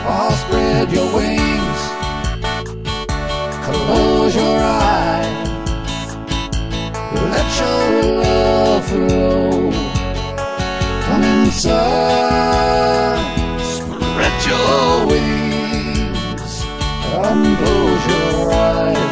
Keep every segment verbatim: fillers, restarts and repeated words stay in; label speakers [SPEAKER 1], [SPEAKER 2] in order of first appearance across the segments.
[SPEAKER 1] or spread your wings, close your eyes, let your love flow. Come inside, spread your wings, and close your eyes,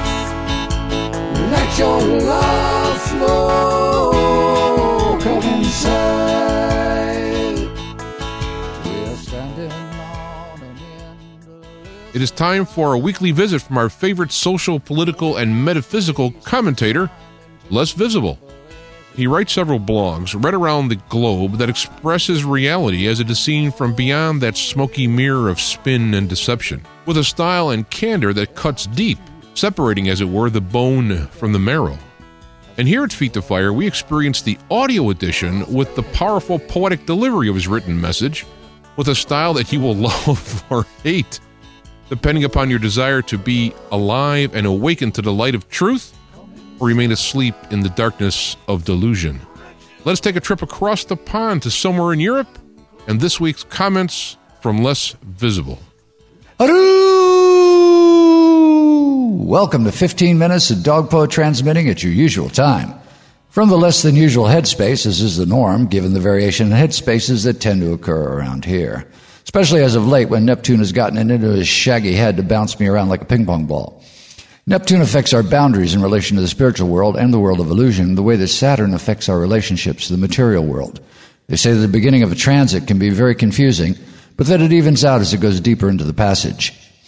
[SPEAKER 1] let your love flow. Come inside, we're standing on an endless...
[SPEAKER 2] It is time for a weekly visit from our favorite social, political, and metaphysical commentator, Les Visible. He writes several blogs right around the globe that expresses reality as it is seen from beyond that smoky mirror of spin and deception, with a style and candor that cuts deep, separating, as it were, the bone from the marrow. And here at Feet to Fire, we experience the audio edition with the powerful poetic delivery of his written message, with a style that you will love or hate, depending upon your desire to be alive and awaken to the light of truth, or remain asleep in the darkness of delusion. Let's take a trip across the pond to somewhere in Europe, and this week's comments from Les Visible.
[SPEAKER 1] Welcome to fifteen minutes of Dogpo transmitting at your usual time. From the less than usual headspace, as is the norm, given the variation in headspaces that tend to occur around here. Especially as of late when Neptune has gotten it into his shaggy head to bounce me around like a ping pong ball. Neptune affects our boundaries in relation to the spiritual world and the world of illusion, the way that Saturn affects our relationships to the material world. They say that the beginning of a transit can be very confusing, but that it evens out as it goes deeper into the passage.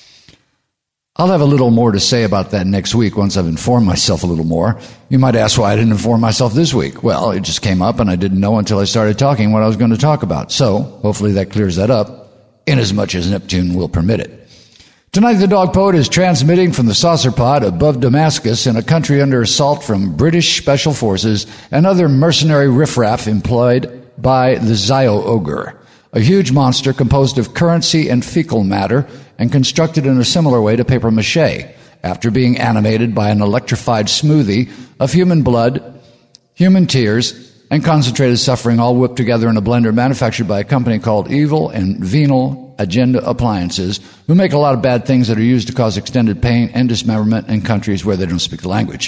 [SPEAKER 1] I'll have a little more to say about that next week once I've informed myself a little more. You might ask why I didn't inform myself this week. Well, it just came up and I didn't know until I started talking what I was going to talk about. So, hopefully that clears that up, inasmuch as Neptune will permit it. Tonight, the Dog Poet is transmitting from the saucer pod above Damascus in a country under assault from British Special Forces and other mercenary riffraff employed by the Zio Ogre, a huge monster composed of currency and fecal matter and constructed in a similar way to papier-mâché, after being animated by an electrified smoothie of human blood, human tears, and concentrated suffering, all whipped together in a blender manufactured by a company called Evil and Venal Agenda Appliances, who make a lot of bad things that are used to cause extended pain and dismemberment in countries where they don't speak the language.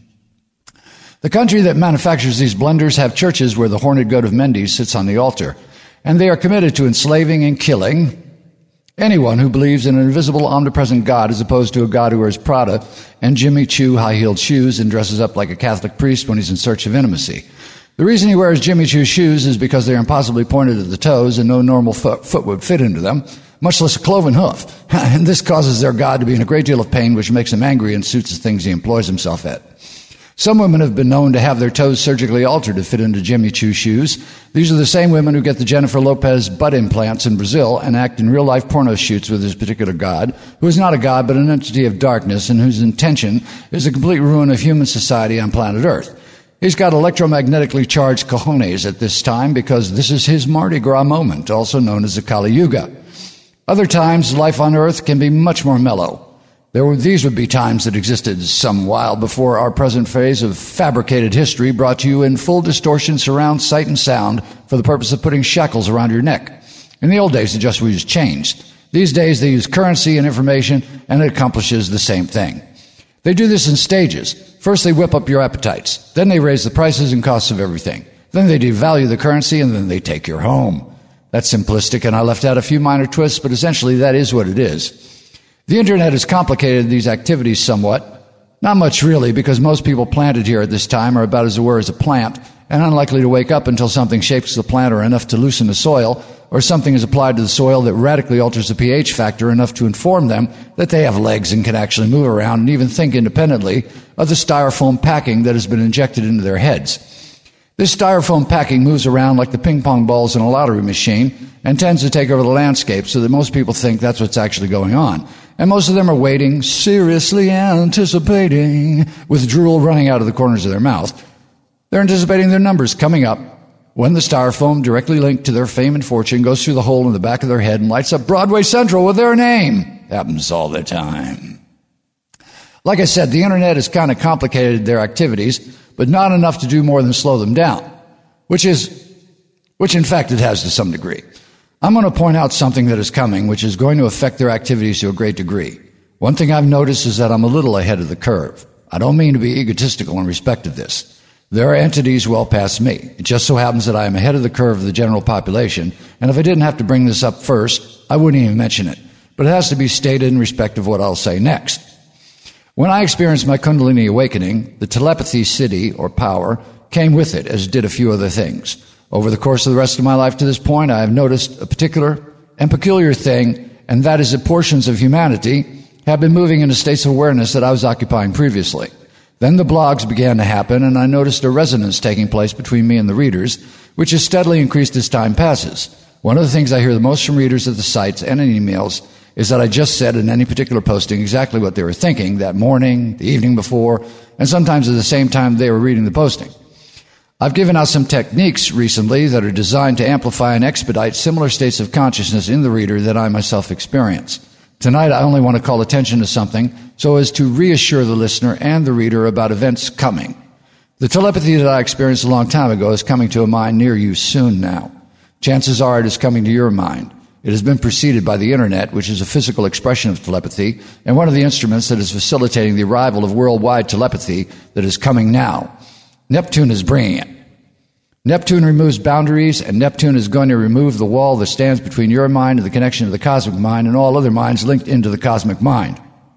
[SPEAKER 1] The country that manufactures these blenders have churches where the horned goat of Mendes sits on the altar, and they are committed to enslaving and killing anyone who believes in an invisible, omnipresent God, as opposed to a God who wears Prada and Jimmy Choo high-heeled shoes and dresses up like a Catholic priest when he's in search of intimacy. The reason he wears Jimmy Choo shoes is because they're impossibly pointed at the toes and no normal foot, foot would fit into them, much less a cloven hoof. And this causes their God to be in a great deal of pain, which makes him angry and suits the things he employs himself at. Some women have been known to have their toes surgically altered to fit into Jimmy Choo shoes. These are the same women who get the Jennifer Lopez butt implants in Brazil and act in real-life porno shoots with this particular God, who is not a God but an entity of darkness and whose intention is the complete ruin of human society on planet Earth. He's got electromagnetically charged cojones at this time because this is his Mardi Gras moment, also known as the Kali Yuga. Other times, life on Earth can be much more mellow. There were, these would be times that existed some while before our present phase of fabricated history brought to you in full distortion, surround, sight, and sound for the purpose of putting shackles around your neck. In the old days, it just was changed. These days, they use currency and information, and it accomplishes the same thing. They do this in stages. First, they whip up your appetites. Then they raise the prices and costs of everything. Then they devalue the currency, and then they take your home. That's simplistic, and I left out a few minor twists, but essentially that is what it is. The Internet has complicated these activities somewhat. Not much really, because most people planted here at this time are about as aware as a plant, and unlikely to wake up until something shakes the plant or enough to loosen the soil, or something is applied to the soil that radically alters the pH factor enough to inform them that they have legs and can actually move around and even think independently of the styrofoam packing that has been injected into their heads. This styrofoam packing moves around like the ping pong balls in a lottery machine and tends to take over the landscape so that most people think that's what's actually going on. And most of them are waiting, seriously anticipating, with drool running out of the corners of their mouth. They're anticipating their numbers coming up when the styrofoam directly linked to their fame and fortune goes through the hole in the back of their head and lights up Broadway Central with their name. Happens all the time. Like I said, the Internet has kind of complicated their activities, but not enough to do more than slow them down, which is, which in fact it has to some degree. I'm going to point out something that is coming, which is going to affect their activities to a great degree. One thing I've noticed is that I'm a little ahead of the curve. I don't mean to be egotistical in respect of this. There are entities well past me. It just so happens that I am ahead of the curve of the general population, and if I didn't have to bring this up first, I wouldn't even mention it. But it has to be stated in respect of what I'll say next. When I experienced my Kundalini awakening, the telepathy city, or power, came with it, as did a few other things. Over the course of the rest of my life to this point, I have noticed a particular and peculiar thing, and that is that portions of humanity have been moving into states of awareness that I was occupying previously. Then the blogs began to happen, and I noticed a resonance taking place between me and the readers, which has steadily increased as time passes. One of the things I hear the most from readers of the sites and in emails is that I just said in any particular posting exactly what they were thinking that morning, the evening before, and sometimes at the same time they were reading the posting. I've given out some techniques recently that are designed to amplify and expedite similar states of consciousness in the reader that I myself experience. Tonight, I only want to call attention to something so as to reassure the listener and the reader about events coming. The telepathy that I experienced a long time ago is coming to a mind near you soon now. Chances are it is coming to your mind. It has been preceded by the internet, which is a physical expression of telepathy, and one of the instruments that is facilitating the arrival of worldwide telepathy that is coming now. Neptune is bringing it. Neptune removes boundaries, and Neptune is going to remove the wall that stands between your mind and the connection to the cosmic mind and all other minds linked into the cosmic mind.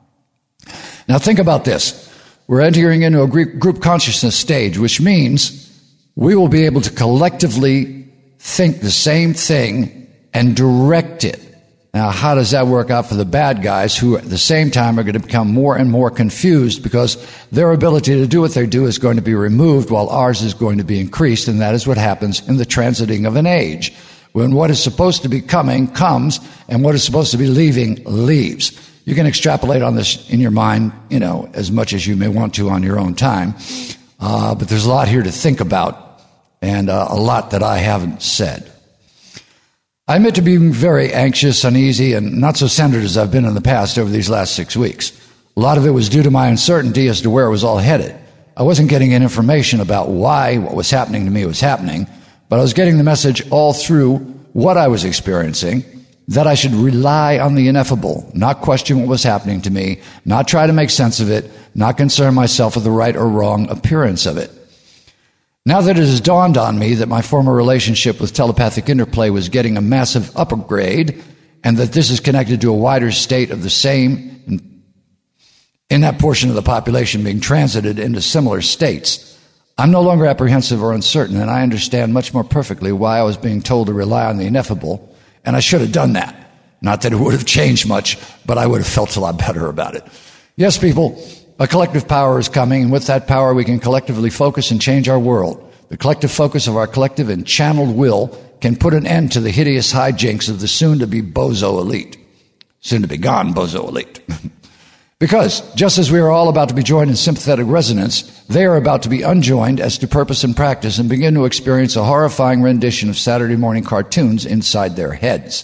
[SPEAKER 1] Now think about this. We're entering into a group consciousness stage, which means we will be able to collectively think the same thing and direct it. Now, how does that work out for the bad guys who at the same time are going to become more and more confused because their ability to do what they do is going to be removed while ours is going to be increased, and that is what happens in the transiting of an age. When what is supposed to be coming comes and what is supposed to be leaving leaves. You can extrapolate on this in your mind, you know, as much as you may want to on your own time, uh, but there's a lot here to think about and uh, a lot that I haven't said. I admit to being very anxious, uneasy, and not so centered as I've been in the past over these last six weeks. A lot of it was due to my uncertainty as to where it was all headed. I wasn't getting any information about why what was happening to me was happening, but I was getting the message all through what I was experiencing, that I should rely on the ineffable, not question what was happening to me, not try to make sense of it, not concern myself with the right or wrong appearance of it. Now that it has dawned on me that my former relationship with telepathic interplay was getting a massive upgrade, and that this is connected to a wider state of the same in, in that portion of the population being transited into similar states, I'm no longer apprehensive or uncertain, and I understand much more perfectly why I was being told to rely on the ineffable, and I should have done that. Not that it would have changed much, but I would have felt a lot better about it. Yes, people, a collective power is coming, and with that power we can collectively focus and change our world. The collective focus of our collective and channeled will can put an end to the hideous hijinks of the soon-to-be bozo elite. Soon-to-be-gone bozo elite. Because, just as we are all about to be joined in sympathetic resonance, they are about to be unjoined as to purpose and practice and begin to experience a horrifying rendition of Saturday morning cartoons inside their heads.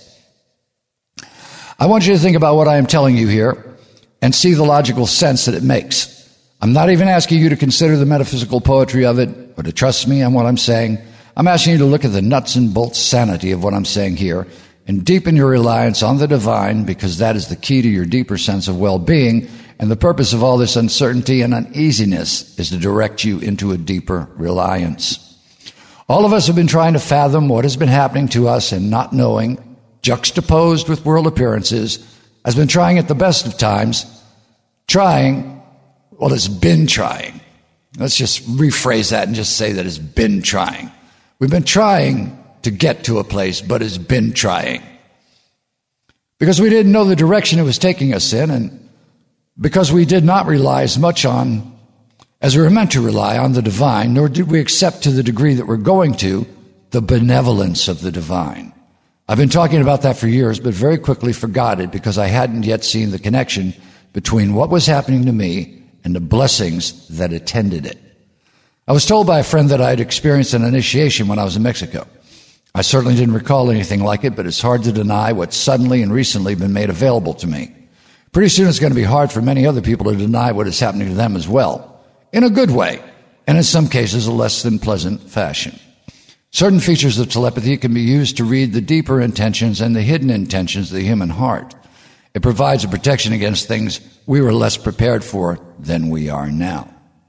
[SPEAKER 1] I want you to think about what I am telling you here and see the logical sense that it makes. I'm not even asking you to consider the metaphysical poetry of it or to trust me on what I'm saying. I'm asking you to look at the nuts and bolts sanity of what I'm saying here and deepen your reliance on the divine, because that is the key to your deeper sense of well-being, and the purpose of all this uncertainty and uneasiness is to direct you into a deeper reliance. All of us have been trying to fathom what has been happening to us and not knowing, juxtaposed with world appearances, has been trying at the best of times, trying, well, it's been trying. Let's just rephrase that and just say that it's been trying. We've been trying to get to a place, but it's been trying. Because we didn't know the direction it was taking us in, and because we did not rely as much on, as we were meant to rely on, the divine, nor did we accept to the degree that we're going to, the benevolence of the divine. I've been talking about that for years, but very quickly forgot it because I hadn't yet seen the connection between what was happening to me and the blessings that attended it. I was told by a friend that I had experienced an initiation when I was in Mexico. I certainly didn't recall anything like it, but it's hard to deny what's suddenly and recently been made available to me. Pretty soon it's going to be hard for many other people to deny what is happening to them as well, in a good way, and in some cases a less than pleasant fashion. Certain features of telepathy can be used to read the deeper intentions and the hidden intentions of the human heart. It provides a protection against things we were less prepared for than we are now.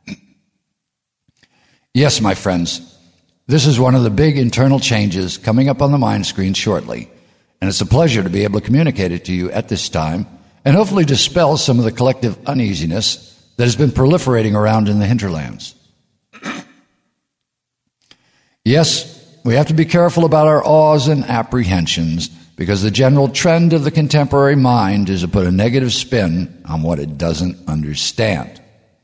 [SPEAKER 1] Yes, my friends, this is one of the big internal changes coming up on the mind screen shortly, and it's a pleasure to be able to communicate it to you at this time and hopefully dispel some of the collective uneasiness that has been proliferating around in the hinterlands. Yes, we have to be careful about our awes and apprehensions because the general trend of the contemporary mind is to put a negative spin on what it doesn't understand.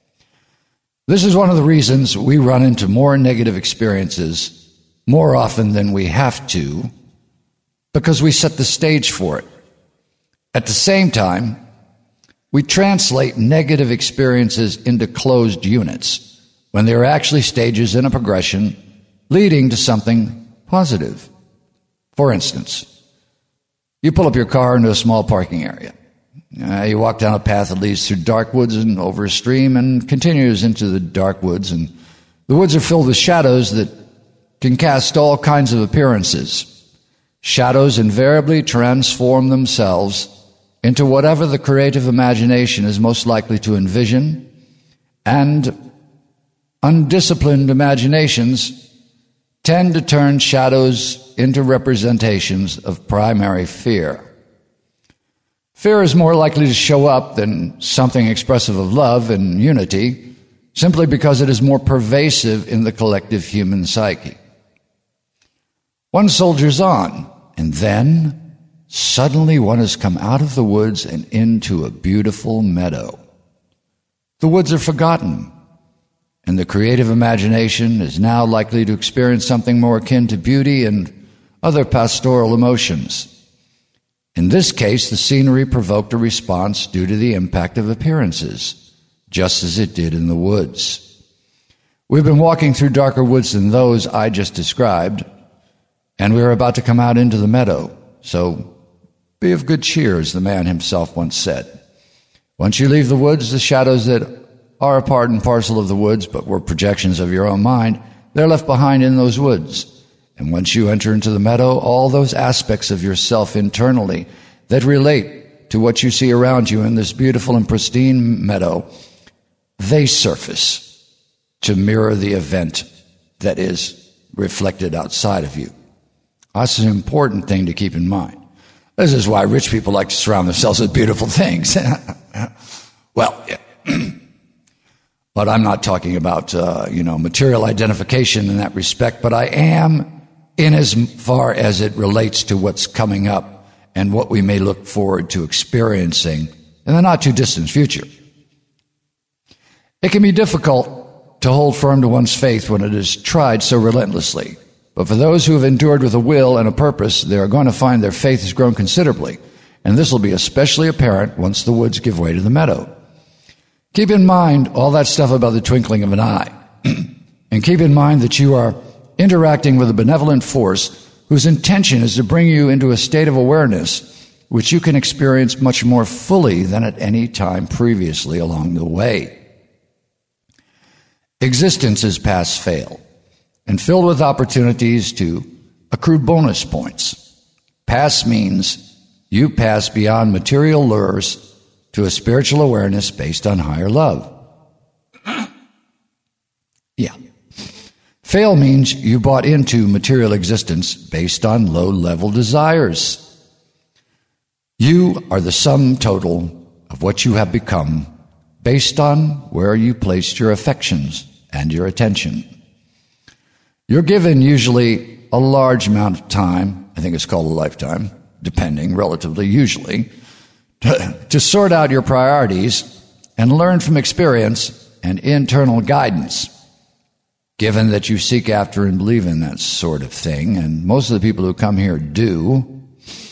[SPEAKER 1] This is one of the reasons we run into more negative experiences more often than we have to, because we set the stage for it. At the same time, we translate negative experiences into closed units when they are actually stages in a progression leading to something positive. For instance, you pull up your car into a small parking area. Uh, you walk down a path that leads through dark woods and over a stream and continues into the dark woods. And the woods are filled with shadows that can cast all kinds of appearances. Shadows invariably transform themselves into whatever the creative imagination is most likely to envision, and undisciplined imaginations tend to turn shadows into representations of primary fear. Fear is more likely to show up than something expressive of love and unity, simply because it is more pervasive in the collective human psyche. One soldiers on, and then suddenly one has come out of the woods and into a beautiful meadow. The woods are forgotten, and the creative imagination is now likely to experience something more akin to beauty and other pastoral emotions. In this case, the scenery provoked a response due to the impact of appearances, just as it did in the woods. We've been walking through darker woods than those I just described, and we are about to come out into the meadow. So be of good cheer, as the man himself once said. Once you leave the woods, the shadows that are a part and parcel of the woods, but were projections of your own mind, they're left behind in those woods. And once you enter into the meadow, all those aspects of yourself internally that relate to what you see around you in this beautiful and pristine meadow, they surface to mirror the event that is reflected outside of you. That's an important thing to keep in mind. This is why rich people like to surround themselves with beautiful things. Well, yeah. But I'm not talking about, uh, you know, material identification in that respect, but I am in as far as it relates to what's coming up and what we may look forward to experiencing in the not-too-distant future. It can be difficult to hold firm to one's faith when it is tried so relentlessly, but for those who have endured with a will and a purpose, they are going to find their faith has grown considerably, and this will be especially apparent once the woods give way to the meadow. Keep in mind all that stuff about the twinkling of an eye, and keep in mind that you are interacting with a benevolent force whose intention is to bring you into a state of awareness which you can experience much more fully than at any time previously along the way. Existence is pass-fail and filled with opportunities to accrue bonus points. Pass means you pass beyond material lures to a spiritual awareness based on higher love. Yeah. Fail means you bought into material existence based on low-level desires. You are the sum total of what you have become based on where you placed your affections and your attention. You're given usually a large amount of time, I think it's called a lifetime, depending, relatively, usually, to, to sort out your priorities and learn from experience and internal guidance. Given that you seek after and believe in that sort of thing, and most of the people who come here do,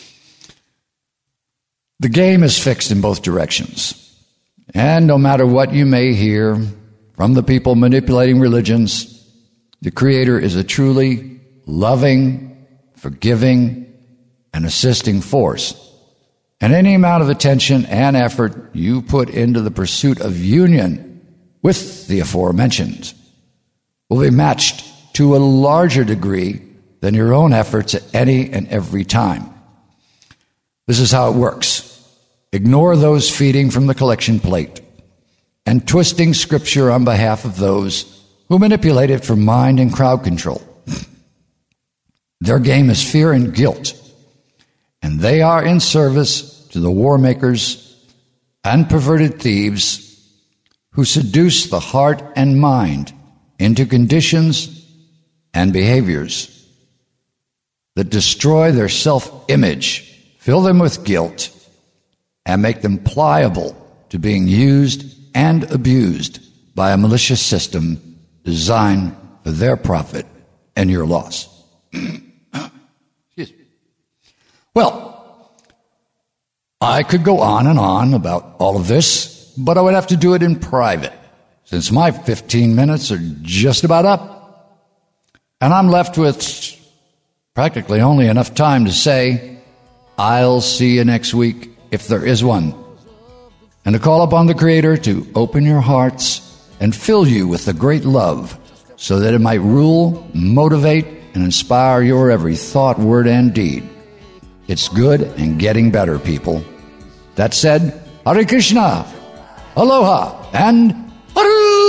[SPEAKER 1] the game is fixed in both directions. And no matter what you may hear from the people manipulating religions, the Creator is a truly loving, forgiving, and assisting force. And any amount of attention and effort you put into the pursuit of union with the aforementioned will be matched to a larger degree than your own efforts at any and every time. This is how it works. Ignore those feeding from the collection plate and twisting Scripture on behalf of those who manipulate it for mind and crowd control. Their game is fear and guilt, and they are in service to the war makers and perverted thieves who seduce the heart and mind into conditions and behaviors that destroy their self-image, fill them with guilt, and make them pliable to being used and abused by a malicious system designed for their profit and your loss. Excuse me. Well, I could go on and on about all of this, but I would have to do it in private, since my fifteen minutes are just about up. And I'm left with practically only enough time to say, I'll see you next week, if there is one, and to call upon the Creator to open your hearts and fill you with the great love so that it might rule, motivate, and inspire your every thought, word, and deed. It's good and getting better, people. That said, Hare Krishna, Aloha, and Haru!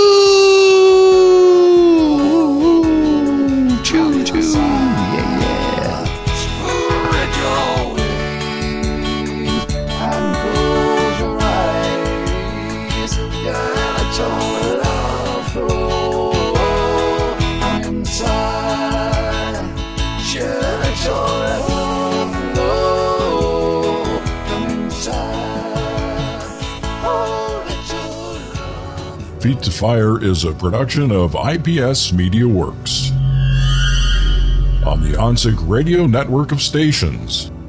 [SPEAKER 1] Choo choo, yeah, yeah. Spread your wings and close your eyes. Let your love flow inside. Let your love flow inside. Oh, let your love.
[SPEAKER 3] Feet to Fire is a production of I P S Media Works on the OnSync Radio network of stations.